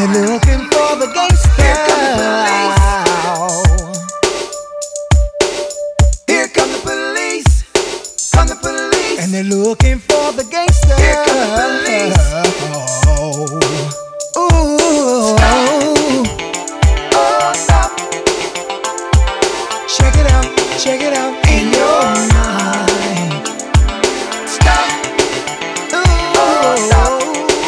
they're looking for the gangster. Here come the police. Come the police. And they're looking for the gangster. Here come the police. Ooh. Oh, stop. Check it out in your mind. Stop. Ooh. Oh, stop.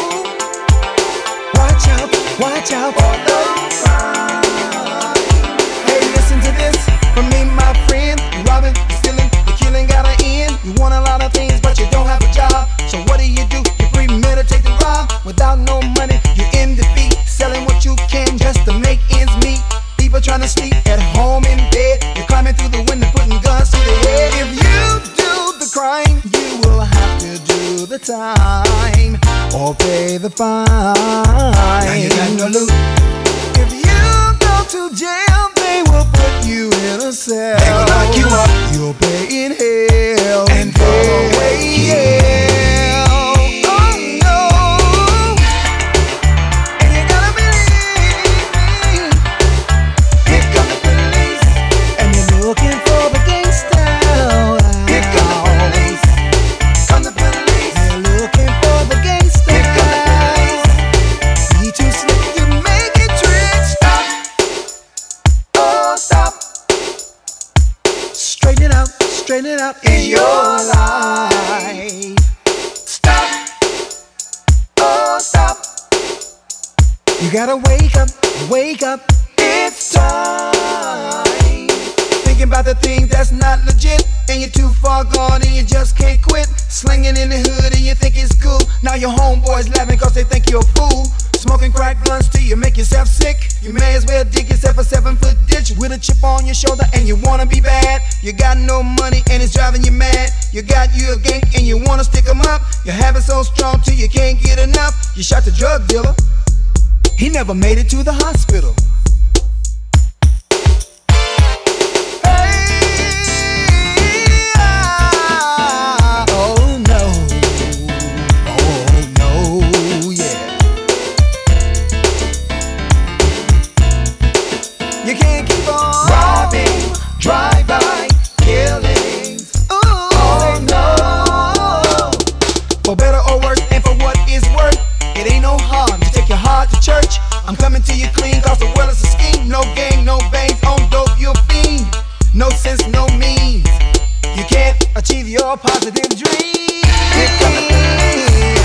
Watch out For the crime. Hey, listen to this from me, my friend. You robbing, you stealing, you killing, got an end. You want a lot of things, but you don't have a job. So what do? You premeditate the rob without no money. You're in defeat, selling what you can just to make ends meet. People trying to sleep at home in bed. You're climbing through the window, putting guns to their head. If you do the crime, you will have to do the time or pay the fine. Now you got no loot. If you go to jail, they will put you in a cell. They will lock you up. You'll pay in hell And go away. hell. Oh no. And you gotta believe me. Here come the police. And they're looking for the gangster. Here come the police. Come the police. They're looking for the gangster. Here come the police. Be too slick, you make it trick. Stop. Oh, stop. Straighten it out in your life. Stop. Oh, stop. You gotta wake up. It's time. Thinking about the things that's not legit, and you're too far gone and you just can't quit. Slinging in the hood and you think it's cool. Now your homeboys laughing cause they think you're a fool. Smoking crack blunts till you make yourself sick. You may as well dig yourself a 7-foot ditch with a chip on your shoulder and you wanna be bad. You got no money and it's driving you mad. You got you a gang and you wanna stick 'em up. Your habit so strong till you can't get enough. You shot the drug dealer, he never made it to the hospital. You can't keep on Robbing, drive-by, killings. Oh no. For better or worse, and for what it's worth, it ain't no harm to take your heart to church. I'm coming to you clean, cause the world is a scheme. No gang, no bangs, on dope, you're a fiend. No sense, no means. You can't achieve your positive dreams. Here come the police.